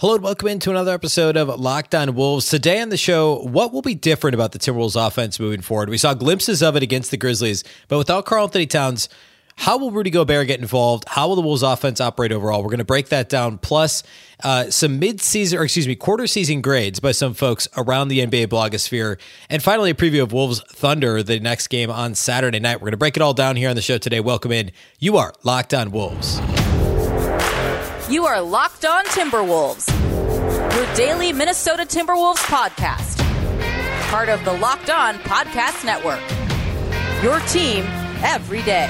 Hello and welcome into another episode of Locked On Wolves. Today on the show, what will be different about the Timberwolves offense moving forward? We saw glimpses of it against the Grizzlies, but without Karl-Anthony Towns, how will Rudy Gobert get involved? How will the Wolves offense operate overall? We're going to break that down, plus some quarter season grades by some folks around the NBA blogosphere. And finally, a preview of Wolves Thunder, the next game on Saturday night. We're going to break it all down here on the show today. Welcome in. You are Locked On Wolves. You are Locked On Timberwolves, your daily Minnesota Timberwolves podcast. Part of the Locked On Podcast Network. Your team every day.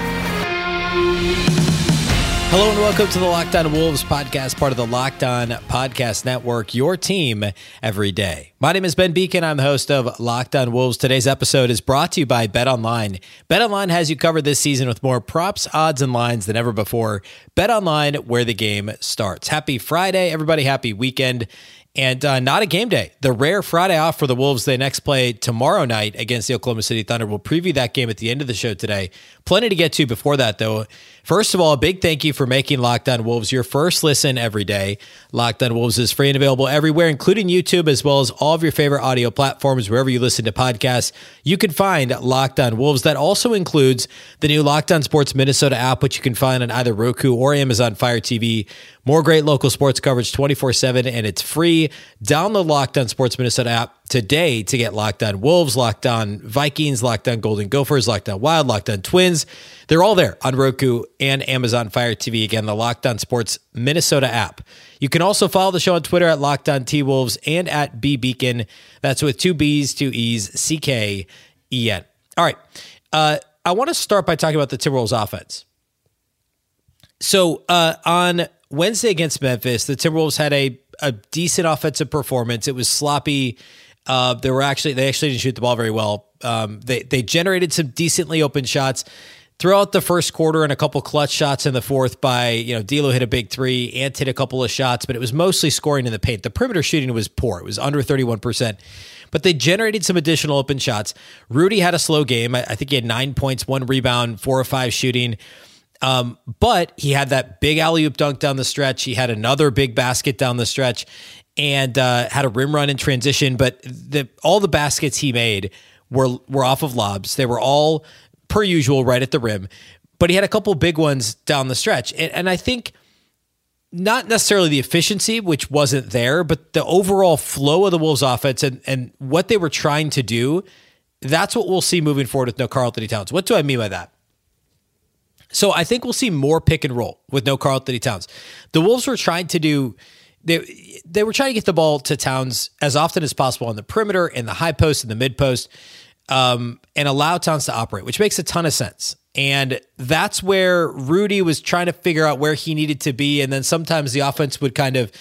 Hello and welcome to the Locked On Wolves podcast, part of the Locked On Podcast Network, your team every day. My name is Ben Beacon. I'm the host of Locked On Wolves. Today's episode is brought to you by BetOnline. BetOnline has you covered this season with more props, odds, and lines than ever before. BetOnline, where the game starts. Happy Friday, everybody. Happy weekend. And not a game day. The rare Friday off for the Wolves. They next play tomorrow night against the Oklahoma City Thunder. We'll preview that game at the end of the show today. Plenty to get to before that, though. First of all, a big thank you for making Locked On Wolves your first listen every day. Locked On Wolves is free and available everywhere, including YouTube, as well as all of your favorite audio platforms, wherever you listen to podcasts. You can find Locked On Wolves. That also includes the new Locked On Sports Minnesota app, which you can find on either Roku or Amazon Fire TV. More great local sports coverage 24/7, and it's free. Download Locked On Sports Minnesota app today to get Locked On Wolves, Locked On Vikings, Locked On Golden Gophers, Locked On Wild, Locked On Twins. They're all there on Roku and Amazon Fire TV. Again, the Locked On Sports Minnesota app. You can also follow the show on Twitter at Locked On T-Wolves and at BBeacon. That's with two B's, two E's, CKEN. All right. I want to start by talking about the Timberwolves offense. So on Wednesday against Memphis, the Timberwolves had a decent offensive performance. It was sloppy. They actually didn't shoot the ball very well. They generated some decently open shots throughout the first quarter and a couple clutch shots in the fourth by, D'Lo hit a big three, Ant hit a couple of shots, but it was mostly scoring in the paint. The perimeter shooting was poor. It was under 31%, but they generated some additional open shots. Rudy had a slow game. I think he had 9 points, 1 rebound, 4 of 5 shooting. But he had that big alley-oop dunk down the stretch. He had another big basket down the stretch and had a rim run in transition. But all the baskets he made were off of lobs. They were all, per usual, right at the rim. But he had a couple big ones down the stretch. And I think not necessarily the efficiency, which wasn't there, but the overall flow of the Wolves offense and what they were trying to do, that's what we'll see moving forward with no Karl-Anthony Towns. What do I mean by that? So I think we'll see more pick and roll with no Karl-Anthony Towns. The Wolves were trying to do, they were trying to get the ball to Towns as often as possible on the perimeter, in the high post, in the mid post, and allow Towns to operate, which makes a ton of sense. And that's where Rudy was trying to figure out where he needed to be. And then sometimes the offense would kind of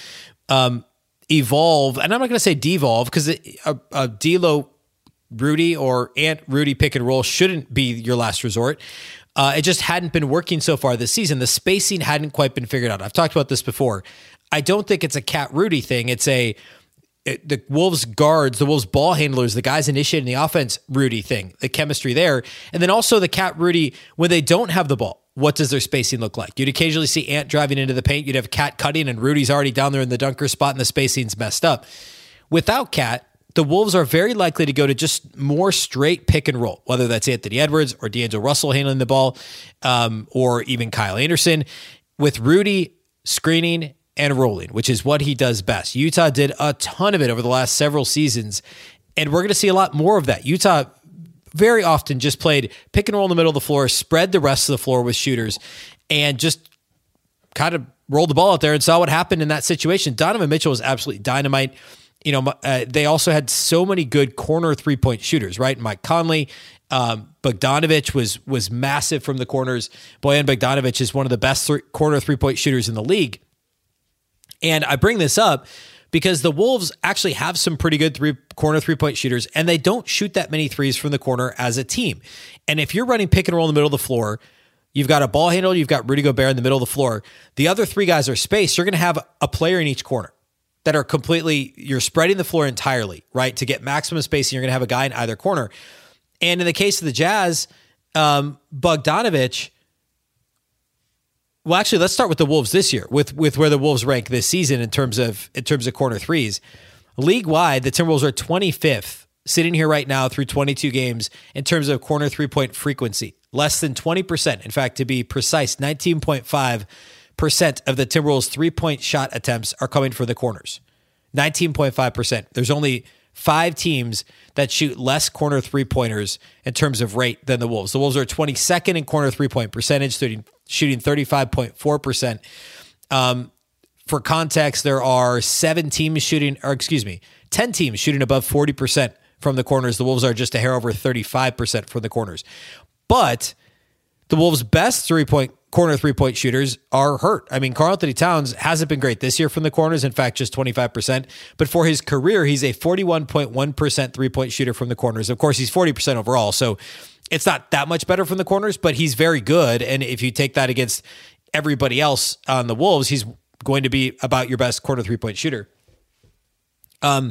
evolve. And I'm not going to say devolve, because a D'Lo Rudy or Ant Rudy pick and roll shouldn't be your last resort. It just hadn't been working so far this season. The spacing hadn't quite been figured out. I've talked about this before. I don't think it's a Cat Rudy thing. It's the Wolves guards, the Wolves ball handlers, the guys initiating the offense Rudy thing, the chemistry there. And then also the Cat Rudy, when they don't have the ball, what does their spacing look like? You'd occasionally see Ant driving into the paint. You'd have Cat cutting and Rudy's already down there in the dunker spot and the spacing's messed up. Without Cat, the Wolves are very likely to go to just more straight pick and roll, whether that's Anthony Edwards or D'Angelo Russell handling the ball, or even Kyle Anderson, with Rudy screening and rolling, which is what he does best. Utah did a ton of it over the last several seasons, and we're going to see a lot more of that. Utah very often just played pick and roll in the middle of the floor, spread the rest of the floor with shooters, and just kind of rolled the ball out there and saw what happened in that situation. Donovan Mitchell was absolutely dynamite. They also had so many good corner three-point shooters, right? Mike Conley, Bogdanovic was massive from the corners. Bojan Bogdanovic is one of the best corner three-point shooters in the league. And I bring this up because the Wolves actually have some pretty good corner three-point shooters, and they don't shoot that many threes from the corner as a team. And if you're running pick and roll in the middle of the floor, you've got a ball handle, you've got Rudy Gobert in the middle of the floor. The other three guys are spaced. You're going to have a player in each corner that are you're spreading the floor entirely, right? To get maximum spacing, you're going to have a guy in either corner. And in the case of the Jazz, Bogdanovic Well, actually, let's start with the Wolves this year, with where the Wolves rank this season in terms of corner threes. League-wide, the Timberwolves are 25th, sitting here right now through 22 games in terms of corner three-point frequency. Less than 20%. In fact, to be precise, 19.5% of the Timberwolves' three-point shot attempts are coming for the corners. 19.5%. There's only 5 teams that shoot less corner three-pointers in terms of rate than the Wolves. The Wolves are 22nd in corner three-point percentage, shooting 35.4%. For context, there are 10 teams shooting above 40% from the corners. The Wolves are just a hair over 35% from the corners. But the Wolves' best corner three-point shooters are hurt. I mean, Karl-Anthony Towns hasn't been great this year from the corners. In fact, just 25%. But for his career, he's a 41.1% three-point shooter from the corners. Of course, he's 40% overall, so it's not that much better from the corners, but he's very good. And if you take that against everybody else on the Wolves, he's going to be about your best corner three-point shooter. And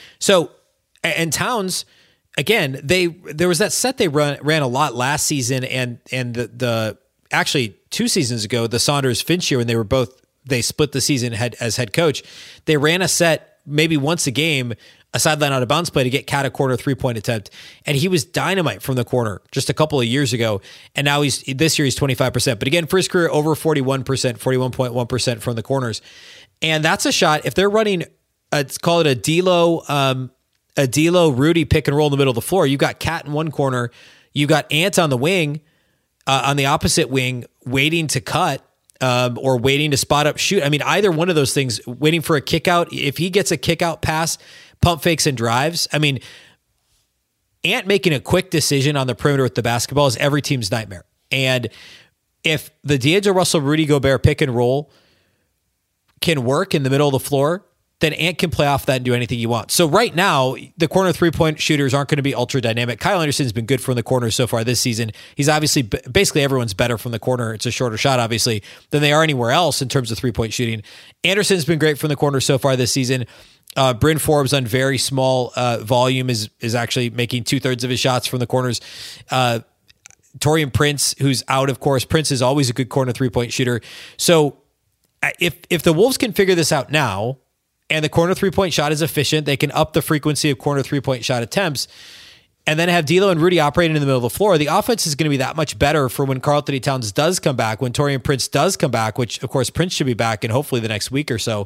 Towns, again, there was that set they ran a lot last season, and the actually 2 seasons ago, the Saunders-Finch year, when they split the season as head coach, they ran a set maybe once a game, a sideline out of bounds play to get Cat a corner three-point attempt, and he was dynamite from the corner just a couple of years ago, and now this year he's 25%. But again, for his career, over 41.1% from the corners, and that's a shot. If they're running, let's call it a D'Lo Rudy pick and roll in the middle of the floor, you've got Cat in one corner, you got Ant on the wing, on the opposite wing, waiting to cut. Or waiting to spot up shoot. I mean, either one of those things, waiting for a kick out. If he gets a kick out pass, pump fakes and drives. I mean, Ant making a quick decision on the perimeter with the basketball is every team's nightmare. And if the D'Angelo Russell, Rudy Gobert pick and roll can work in the middle of the floor, then Ant can play off that and do anything you want. So right now, the corner three-point shooters aren't going to be ultra dynamic. Kyle Anderson's been good from the corner so far this season. He's obviously, basically everyone's better from the corner. It's a shorter shot, obviously, than they are anywhere else in terms of three-point shooting. Anderson's been great from the corner so far this season. Bryn Forbes on very small volume is actually making 2/3 of his shots from the corners. Taurean Prince, who's out, of course. Prince is always a good corner three-point shooter. So if the Wolves can figure this out now, and the corner three-point shot is efficient, they can up the frequency of corner three-point shot attempts, and then have D'Lo and Rudy operating in the middle of the floor, the offense is going to be that much better for when Karl-Anthony Towns does come back, when Taurean Prince does come back, which, of course, Prince should be back in hopefully the next week or so.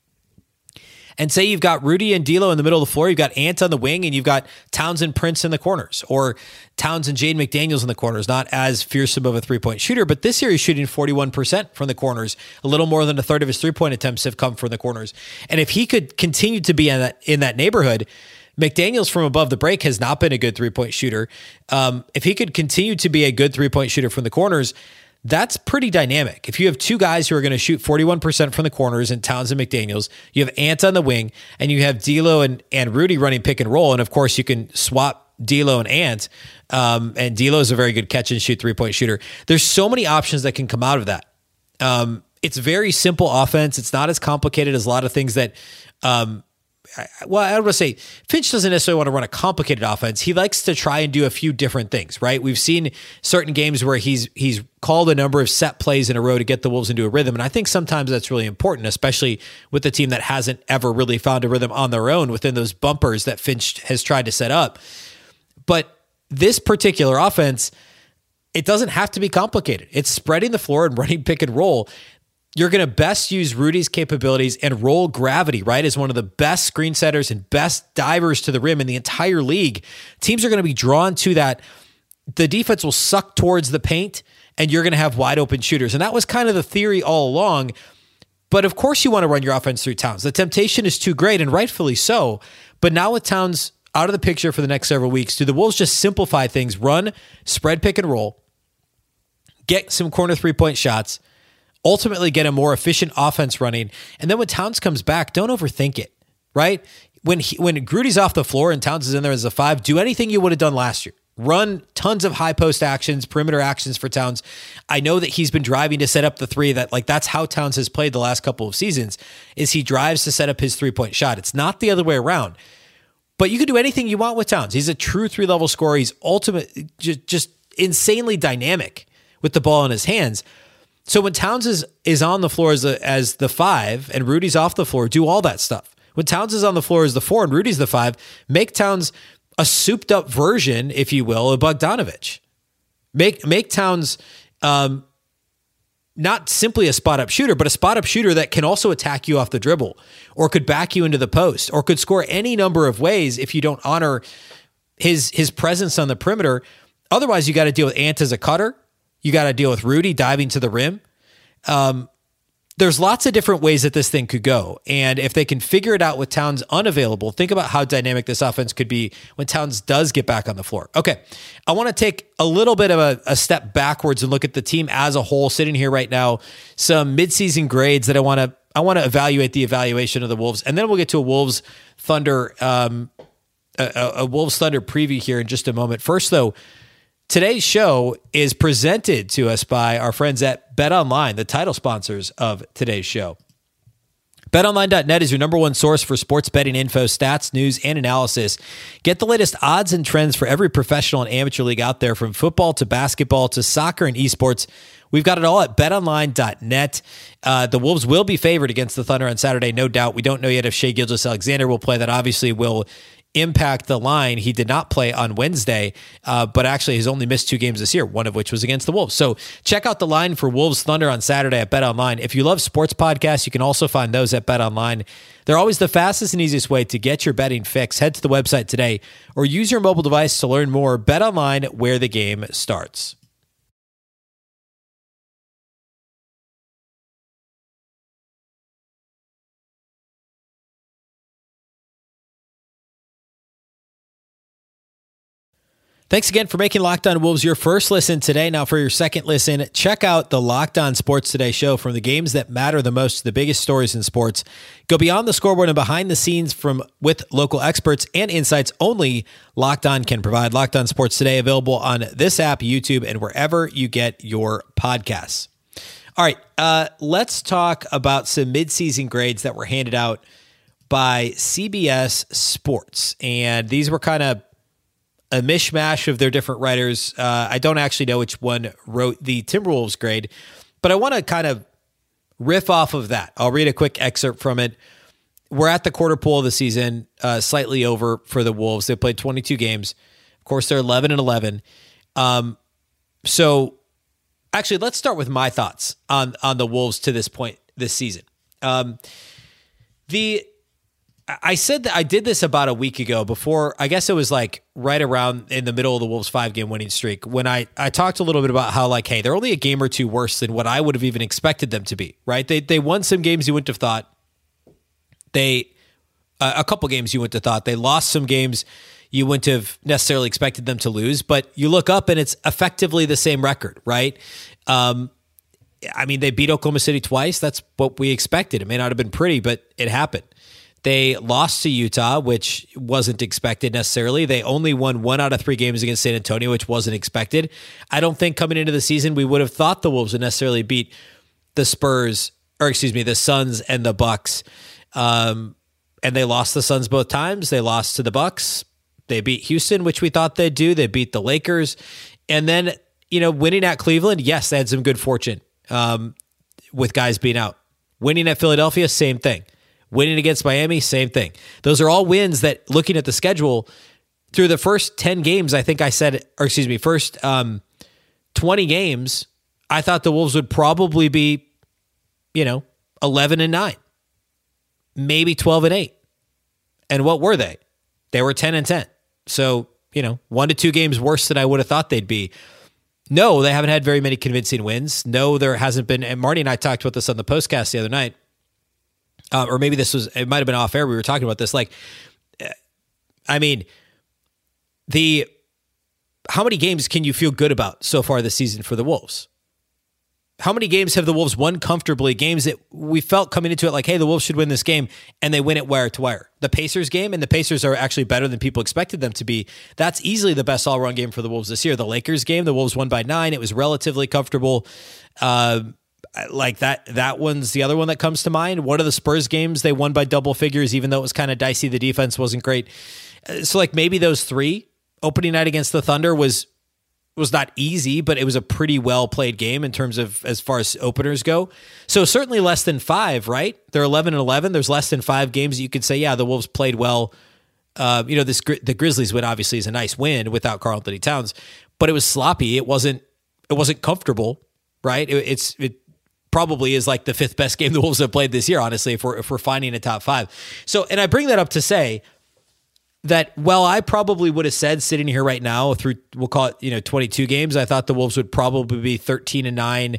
And say you've got Rudy and D'Lo in the middle of the floor, you've got Ant on the wing, and you've got Towns and Prince in the corners, or Towns and Jaden McDaniels in the corners. Not as fearsome of a three-point shooter, but this year he's shooting 41% from the corners. A little more than a third of his three-point attempts have come from the corners. And if he could continue to be in that neighborhood, McDaniels from above the break has not been a good three-point shooter. If he could continue to be a good three-point shooter from the corners, that's pretty dynamic. If you have 2 guys who are going to shoot 41% from the corners in Towns and McDaniels, you have Ant on the wing, and you have D'Lo and Rudy running pick and roll, and of course you can swap D'Lo and Ant, and D'Lo is a very good catch and shoot three-point shooter. There's so many options that can come out of that. It's very simple offense. It's not as complicated as a lot of things that I would say Finch doesn't necessarily want to run a complicated offense. He likes to try and do a few different things, right? We've seen certain games where he's called a number of set plays in a row to get the Wolves into a rhythm. And I think sometimes that's really important, especially with the team that hasn't ever really found a rhythm on their own within those bumpers that Finch has tried to set up. But this particular offense, it doesn't have to be complicated. It's spreading the floor and running pick and roll. You're going to best use Rudy's capabilities and roll gravity, right? As one of the best screen setters and best divers to the rim in the entire league. Teams are going to be drawn to that. The defense will suck towards the paint, and you're going to have wide open shooters. And that was kind of the theory all along. But of course you want to run your offense through Towns. The temptation is too great, and rightfully so. But now with Towns out of the picture for the next several weeks, do the Wolves just simplify things, run, spread pick and roll, get some corner three-point shots, ultimately get a more efficient offense running. And then when Towns comes back, don't overthink it, right? When Rudy's off the floor and Towns is in there as a 5, do anything you would have done last year. Run tons of high post actions, perimeter actions for Towns. I know that he's been driving to set up the 3. That's how Towns has played the last couple of seasons, is he drives to set up his 3-point shot. It's not the other way around. But you can do anything you want with Towns. He's a true 3-level scorer. He's just insanely dynamic with the ball in his hands. So when Towns is on the floor as the 5 and Rudy's off the floor, do all that stuff. When Towns is on the floor as the 4 and Rudy's the 5, make Towns a souped up version, if you will, of Bogdanovich. Make Towns not simply a spot up shooter, but a spot up shooter that can also attack you off the dribble, or could back you into the post, or could score any number of ways if you don't honor his presence on the perimeter. Otherwise, you got to deal with Ant as a cutter. You got to deal with Rudy diving to the rim. There's lots of different ways that this thing could go. And if they can figure it out with Towns unavailable, think about how dynamic this offense could be when Towns does get back on the floor. Okay, I want to take a little bit of a step backwards and look at the team as a whole sitting here right now. Some midseason grades that I want to evaluate the evaluation of the Wolves. And then we'll get to a Wolves Thunder preview here in just a moment. First, though, today's show is presented to us by our friends at BetOnline, the title sponsors of today's show. BetOnline.net is your number one source for sports betting info, stats, news, and analysis. Get the latest odds and trends for every professional and amateur league out there, from football to basketball to soccer and esports. We've got it all at BetOnline.net. The Wolves will be favored against the Thunder on Saturday, no doubt. We don't know yet if Shai Gilgeous-Alexander will play. That obviously will impact the line. He did not play on Wednesday, but actually has only missed 2 games this year, one of which was against the Wolves. So check out the line for Wolves Thunder on Saturday at BetOnline. If you love sports podcasts, you can also find those at BetOnline. They're always the fastest and easiest way to get your betting fix. Head to the website today or use your mobile device to learn more. BetOnline, where the game starts. Thanks again for making Locked On Wolves your first listen today. Now for your second listen, check out the Locked On Sports Today show. From the games that matter the most to the biggest stories in sports, go beyond the scoreboard and behind the scenes with local experts and insights only Locked On can provide. Locked On Sports Today, available on this app, YouTube, and wherever you get your podcasts. All right, let's talk about some midseason grades that were handed out by CBS Sports. And these were kind of a mishmash of their different writers. I don't actually know which one wrote the Timberwolves grade, but I want to kind of riff off of that. I'll read a quick excerpt from it. We're at the quarter pole of the season, slightly over for the Wolves. They played 22 games. Of course, they're 11-11. So actually, let's start with my thoughts on the Wolves to this point this season. I said that I did this about a week ago before, I guess it was like right around in the middle of the Wolves 5-game winning streak, when I talked a little bit about how, like, hey, they're only a game or two worse than what I would have even expected them to be, right? They won some games you wouldn't have thought. A couple games you wouldn't have thought. They lost some games you wouldn't have necessarily expected them to lose, but you look up and it's effectively the same record, right? I mean, they beat Oklahoma City twice. That's what we expected. It may not have been pretty, but it happened. They lost to Utah, which wasn't expected necessarily. They only won 1 out of 3 games against San Antonio, which wasn't expected. I don't think coming into the season, we would have thought the Wolves would necessarily beat the Suns and the Bucks. And they lost the Suns both times. They lost to the Bucks. They beat Houston, which we thought they'd do. They beat the Lakers. And then, winning at Cleveland, yes, they had some good fortune with guys being out. Winning at Philadelphia, same thing. Winning against Miami, same thing. Those are all wins that, looking at the schedule, through the first 10 games, I think I said, first 20 games, I thought the Wolves would probably be, 11-9, maybe 12-8. And what were they? They were 10-10. So, 1 to 2 games worse than I would have thought they'd be. No, they haven't had very many convincing wins. No, there hasn't been. And Marty and I talked about this on the postcast the other night. Or maybe it might have been off air. We were talking about this. Like, I mean, how many games can you feel good about so far this season for the Wolves? How many games have the Wolves won comfortably? Games that we felt coming into it like, hey, the Wolves should win this game, and they win it wire to wire. The Pacers game, and the Pacers are actually better than people expected them to be. That's easily the best all-around game for the Wolves this year. The Lakers game, the Wolves won by 9. It was relatively comfortable. Like that one's the other one that comes to mind. One of the Spurs games, they won by double figures, even though it was kind of dicey. The defense wasn't great. So like maybe those 3, opening night against the Thunder was was not easy, but it was a pretty well played game in terms of as far as openers go. So certainly less than 5, right? They're 11-11. There's less than 5 games that you could say, yeah, the Wolves played well. The Grizzlies win obviously is a nice win without Karl-Anthony Towns, but it was sloppy. It wasn't comfortable, right? It probably is like the 5th best game the Wolves have played this year, honestly, if we're finding a top 5. So, and I bring that up to say that, well, I probably would have said sitting here right now through, we'll call it, 22 games, I thought the Wolves would probably be 13-9,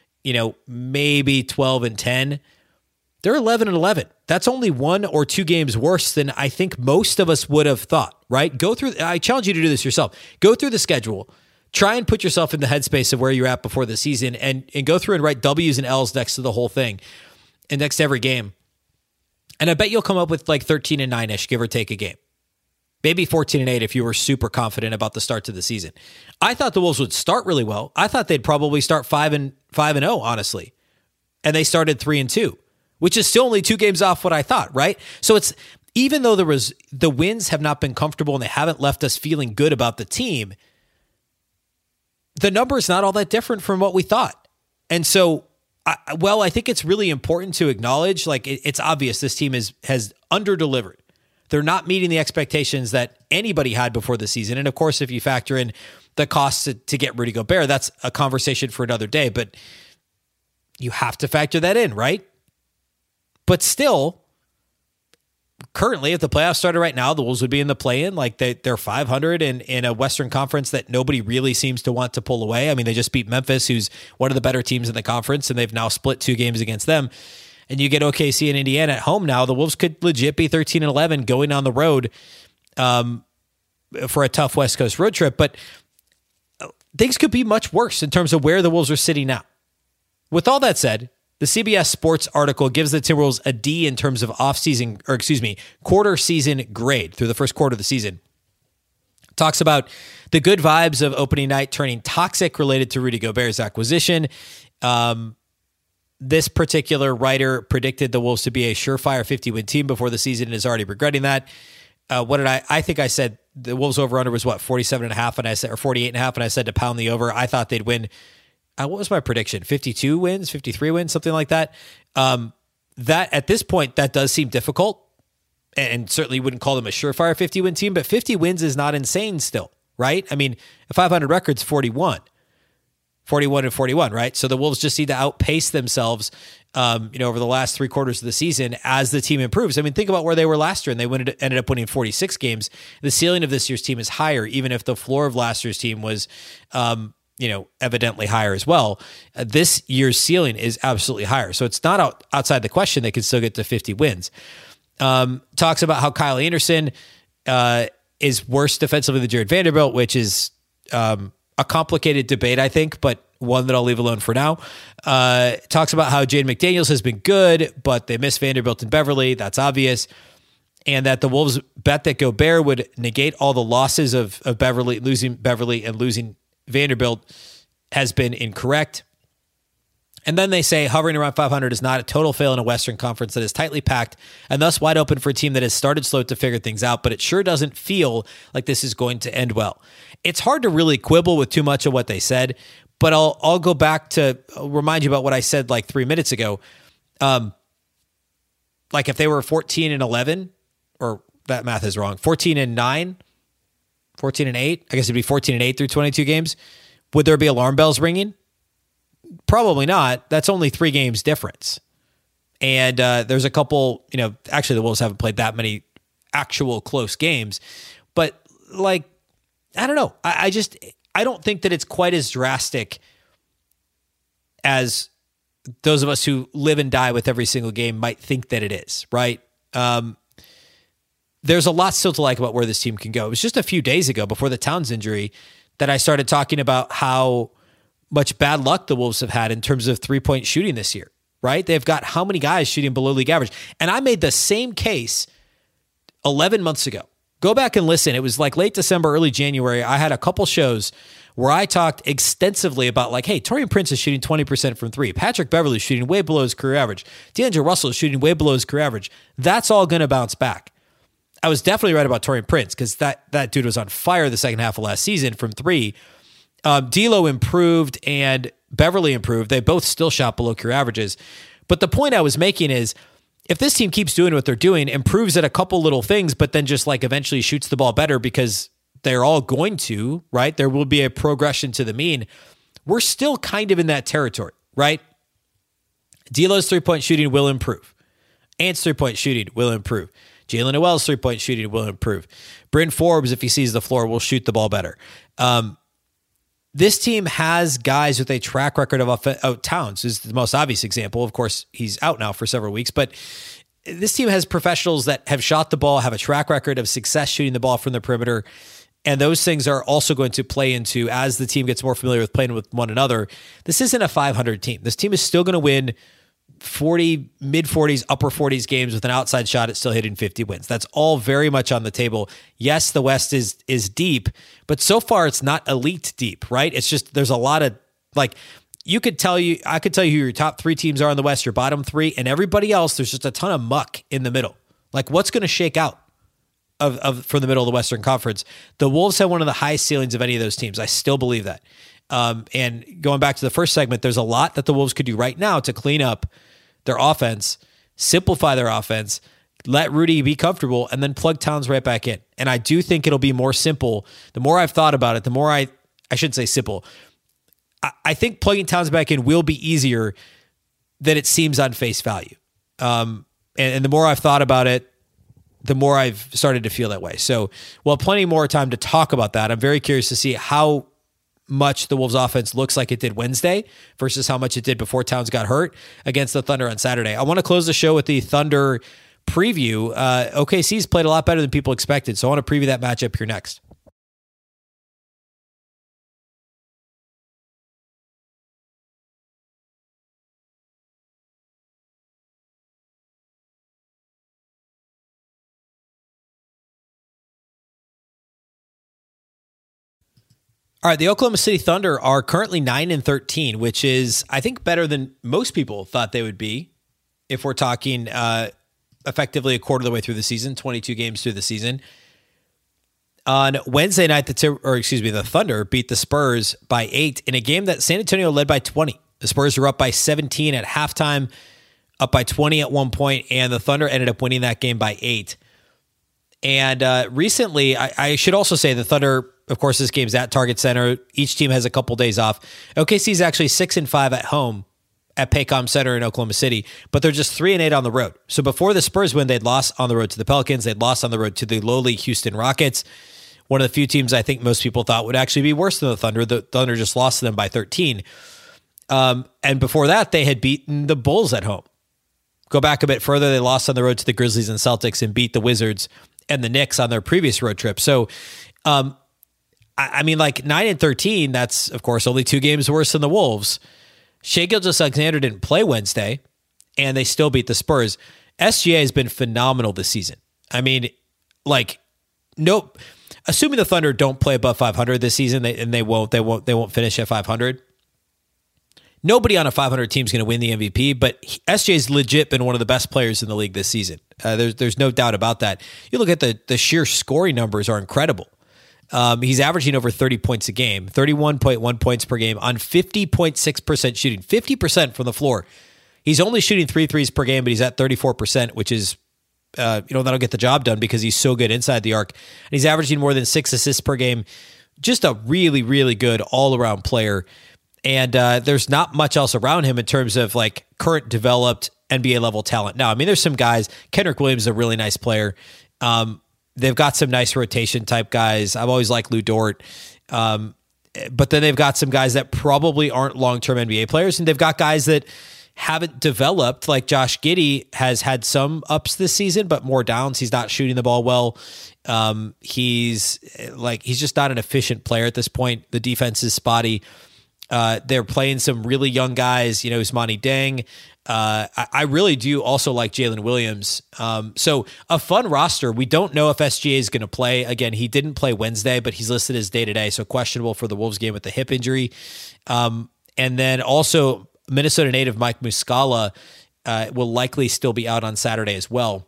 maybe 12-10. They're 11-11. That's only 1 or 2 games worse than I think most of us would have thought, right? I challenge you to do this yourself. Go through the schedule. Try and put yourself in the headspace of where you're at before the season and go through and write W's and L's next to the whole thing and next to every game. And I bet you'll come up with like 13-9-ish, give or take a game. Maybe 14-8 if you were super confident about the start to the season. I thought the Wolves would start really well. I thought they'd probably start 5-0, honestly. And they started 3-2, which is still only 2 games off what I thought, right? So it's, even though the wins have not been comfortable and they haven't left us feeling good about the team, the number is not all that different from what we thought. And so, I think it's really important to acknowledge, like, it's obvious this team has under-delivered. They're not meeting the expectations that anybody had before the season. And of course, if you factor in the costs to get Rudy Gobert, that's a conversation for another day, but you have to factor that in, right? But still, currently, if the playoffs started right now, the Wolves would be in the play-in. Like, they're 500 in a Western Conference that nobody really seems to want to pull away. I mean, they just beat Memphis, who's one of the better teams in the conference, and they've now split 2 games against them. And you get OKC and Indiana at home now. The Wolves could legit be 13-11 going on the road for a tough West Coast road trip. But things could be much worse in terms of where the Wolves are sitting now. With all that said, the CBS Sports article gives the Timberwolves a D in terms of quarter season grade through the first quarter of the season. Talks about the good vibes of opening night turning toxic related to Rudy Gobert's acquisition. This particular writer predicted the Wolves to be a surefire 50-win team before the season and is already regretting that. I think I said the Wolves over-under was 47.5, and I said, or 48.5, and I said to pound the over. I thought they'd win. What was my prediction? 52 wins, 53 wins, something like that. That at this point, that does seem difficult, and certainly wouldn't call them a surefire 50-win team, but 50 wins is not insane still, right? I mean, a 500 record's 41. 41-41, right? So the Wolves just need to outpace themselves, over the last 3 quarters of the season as the team improves. I mean, think about where they were last year, and they ended up winning 46 games. The ceiling of this year's team is higher, even if the floor of last year's team was, evidently higher as well. This year's ceiling is absolutely higher. So it's not outside the question they could still get to 50 wins. Talks about how Kyle Anderson is worse defensively than Jared Vanderbilt, which is a complicated debate, I think, but one that I'll leave alone for now. Talks about how Jaden McDaniels has been good, but they miss Vanderbilt and Beverly. That's obvious. And that the Wolves bet that Gobert would negate all the losses of Beverly, losing Beverly and losing Vanderbilt has been incorrect. And then they say hovering around 500 is not a total fail in a Western Conference that is tightly packed and thus wide open for a team that has started slow to figure things out, but it sure doesn't feel like this is going to end well. It's hard to really quibble with too much of what they said, but I'll go back to remind you about what I said like 3 minutes ago. Like if they were 14-11, or that math is wrong, 14-9, 14-8, I guess it'd be 14-8 through 22 games. Would there be alarm bells ringing? Probably not. That's only 3 games difference. And there's a couple, actually the Wolves haven't played that many actual close games, but like, I don't know. I don't think that it's quite as drastic as those of us who live and die with every single game might think that it is, right? There's a lot still to like about where this team can go. It was just a few days ago before the Towns injury that I started talking about how much bad luck the Wolves have had in terms of 3-point shooting this year, right? They've got how many guys shooting below league average? And I made the same case 11 months ago. Go back and listen. It was like late December, early January. I had a couple shows where I talked extensively about like, hey, Taurean Prince is shooting 20% from 3. Patrick Beverley is shooting way below his career average. D'Angelo Russell is shooting way below his career average. That's all going to bounce back. I was definitely right about Taurean Prince because that dude was on fire the second half of last season from 3. D'Lo improved and Beverly improved. They both still shot below career averages. But the point I was making is, if this team keeps doing what they're doing, improves at a couple little things, but then just like eventually shoots the ball better because they're all going to, right? There will be a progression to the mean. We're still kind of in that territory, right? D'Lo's three-point shooting will improve. Ant's three-point shooting will improve. Jalen Noel's three-point shooting will improve. Bryn Forbes, if he sees the floor, will shoot the ball better. This team has guys with a track record of Towns is the most obvious example. Of course, he's out now for several weeks, but this team has professionals that have shot the ball, have a track record of success shooting the ball from the perimeter. And those things are also going to play into, as the team gets more familiar with playing with one another. This isn't a 500 team. This team is still going to win 40, mid-40s, upper 40s games with an outside shot at still hitting 50 wins. That's all very much on the table. Yes, the West is deep, but so far it's not elite deep, right? It's just there's a lot of, like, I could tell you who your top 3 teams are in the West, your bottom 3, and everybody else, there's just a ton of muck in the middle. Like, what's going to shake out from the middle of the Western Conference? The Wolves have one of the highest ceilings of any of those teams. I still believe that. And going back to the first segment, there's a lot that the Wolves could do right now to clean up their offense, simplify their offense, let Rudy be comfortable, and then plug Towns right back in. And I do think it'll be more simple. The more I've thought about it, the more I shouldn't say simple. I think plugging Towns back in will be easier than it seems on face value. And the more I've thought about it, the more I've started to feel that way. So, well, plenty more time to talk about that. I'm very curious to see how much the Wolves offense looks like it did Wednesday versus how much it did before Towns got hurt against the Thunder on Saturday. I want to close the show with the Thunder preview. OKC's played a lot better than people expected, so I want to preview that matchup here next. All right, the Oklahoma City Thunder are currently 9-13, which is, I think, better than most people thought they would be if we're talking effectively a quarter of the way through the season, 22 games through the season. On Wednesday night, the Thunder beat the Spurs by 8 in a game that San Antonio led by 20. The Spurs were up by 17 at halftime, up by 20 at one point, and the Thunder ended up winning that game by 8. And recently, I should also say the Thunder, of course, this game's at Target Center. Each team has a couple days off. OKC is actually 6-5 at home at Paycom Center in Oklahoma City, but they're just 3-8 on the road. So before the Spurs win, they'd lost on the road to the Pelicans. They'd lost on the road to the lowly Houston Rockets, one of the few teams I think most people thought would actually be worse than the Thunder. The Thunder just lost to them by 13. And before that, they had beaten the Bulls at home. Go back a bit further, they lost on the road to the Grizzlies and Celtics and beat the Wizards and the Knicks on their previous road trip. So, I mean, like 9-13, that's, of course, only 2 games worse than the Wolves. Shai Gilgeous-Alexander didn't play Wednesday, and they still beat the Spurs. SGA has been phenomenal this season. I mean, like, nope. Assuming the Thunder don't play above 500 this season, they won't finish at 500. Nobody on a 500 team is going to win the MVP, but SJ's legit been one of the best players in the league this season. There's no doubt about that. You look at the sheer scoring numbers are incredible. He's averaging over 30 points a game, 31.1 points per game on 50.6% shooting, 50% from the floor. He's only shooting 3 threes per game, but he's at 34%, which is, that'll get the job done because he's so good inside the arc. And he's averaging more than 6 assists per game. Just a really, really good all-around player. And there's not much else around him in terms of like current developed NBA level talent. Now, I mean, there's some guys. Kendrick Williams is a really nice player. They've got some nice rotation type guys. I've always liked Lou Dort. But then they've got some guys that probably aren't long-term NBA players. And they've got guys that haven't developed, like Josh Giddey has had some ups this season, but more downs. He's not shooting the ball well. He's just not an efficient player at this point. The defense is spotty. They're playing some really young guys, Ousmane Dieng. I really do also like Jalen Williams. So a fun roster. We don't know if SGA is going to play. Again, he didn't play Wednesday, but he's listed as day-to-day, so questionable for the Wolves game with the hip injury. And then also Minnesota native Mike Muscala will likely still be out on Saturday as well.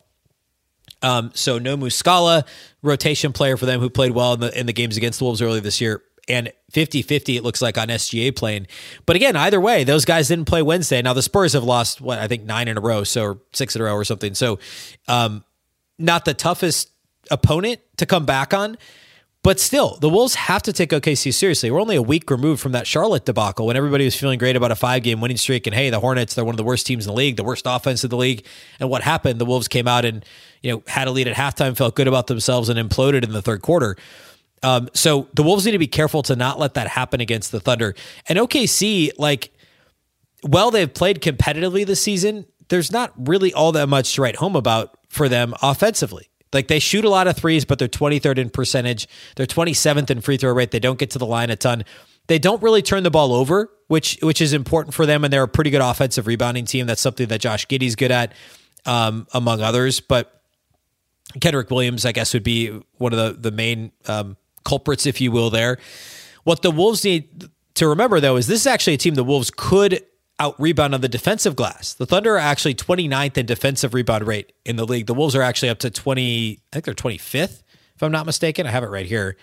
So no Muscala, rotation player for them who played well in the games against the Wolves earlier this year. and 50-50 it looks like on SGA playing. But again, either way, those guys didn't play Wednesday. Now the Spurs have lost, I think 9 in a row, or 6 in a row or something. So not the toughest opponent to come back on. But still, the Wolves have to take OKC seriously. We're only a week removed from that Charlotte debacle when everybody was feeling great about a 5-game winning streak. And hey, the Hornets, they're one of the worst teams in the league, the worst offense in the league. And what happened? The Wolves came out and had a lead at halftime, felt good about themselves, and imploded in the third quarter. So the Wolves need to be careful to not let that happen against the Thunder. And OKC, while they've played competitively this season, there's not really all that much to write home about for them offensively. They shoot a lot of threes, but they're 23rd in percentage. They're 27th in free throw rate. They don't get to the line a ton. They don't really turn the ball over, which is important for them, and they're a pretty good offensive rebounding team. That's something that Josh Giddey's good at, among others. But Kendrick Williams, I guess, would be one of the main culprits, if you will, there. What the Wolves need to remember, though, is this is actually a team the Wolves could out-rebound on the defensive glass. The Thunder are actually 29th in defensive rebound rate in the league. The Wolves are actually up to 20, I think they're 25th, if I'm not mistaken. I have it right here.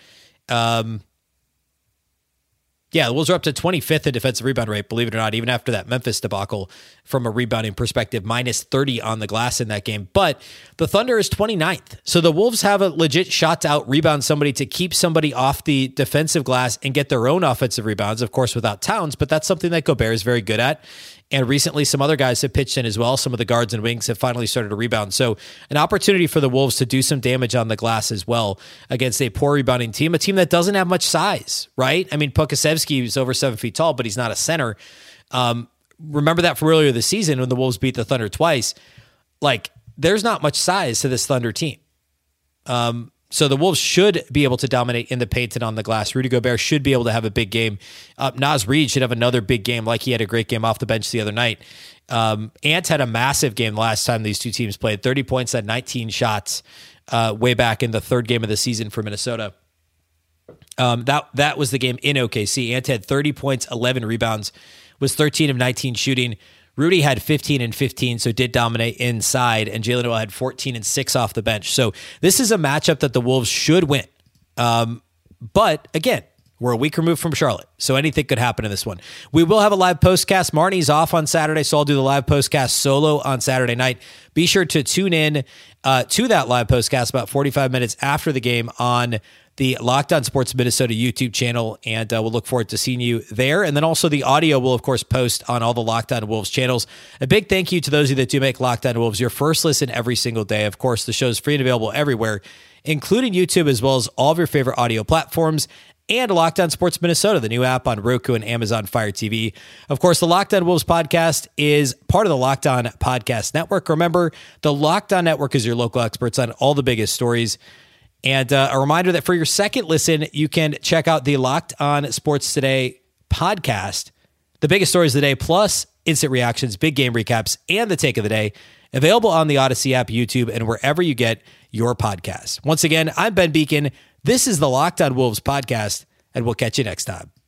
The Wolves are up to 25th in defensive rebound rate, believe it or not, even after that Memphis debacle from a rebounding perspective, minus 30 on the glass in that game. But the Thunder is 29th. So the Wolves have a legit shot to out-rebound somebody, to keep somebody off the defensive glass and get their own offensive rebounds, of course, without Towns, but that's something that Gobert is very good at. And recently, some other guys have pitched in as well. Some of the guards and wings have finally started to rebound. So an opportunity for the Wolves to do some damage on the glass as well against a poor rebounding team, a team that doesn't have much size, right? I mean, Pokusevski is over 7 feet tall, but he's not a center. Remember that from earlier this season when the Wolves beat the Thunder twice. There's not much size to this Thunder team. So the Wolves should be able to dominate in the paint and on the glass. Rudy Gobert should be able to have a big game. Naz Reid should have another big game, like he had a great game off the bench the other night. Ant had a massive game the last time these two teams played. 30 points at 19 shots way back in the third game of the season for Minnesota. That was the game in OKC. Ant had 30 points, 11 rebounds, was 13 of 19 shooting. Rudy had 15 and 15, so did dominate inside, and Jalen Noel had 14 and 6 off the bench. So this is a matchup that the Wolves should win. But again, we're a week removed from Charlotte, so anything could happen in this one. We will have a live postcast. Marnie's off on Saturday, so I'll do the live postcast solo on Saturday night. Be sure to tune in to that live postcast about 45 minutes after the game on the Locked On Sports Minnesota YouTube channel, and we'll look forward to seeing you there. And then also the audio will, of course, post on all the Locked On Wolves channels. A big thank you to those of you that do make Locked On Wolves your first listen every single day. Of course, the show is free and available everywhere, including YouTube, as well as all of your favorite audio platforms, and Locked On Sports Minnesota, the new app on Roku and Amazon Fire TV. Of course, the Locked On Wolves podcast is part of the Locked On Podcast Network. Remember, the Locked On Network is your local experts on all the biggest stories. And a reminder that for your second listen, you can check out the Locked On Sports Today podcast, the biggest stories of the day, plus instant reactions, big game recaps, and the take of the day, available on the Odyssey app, YouTube, and wherever you get your podcasts. Once again, I'm Ben Beacon. This is the Locked On Wolves podcast, and we'll catch you next time.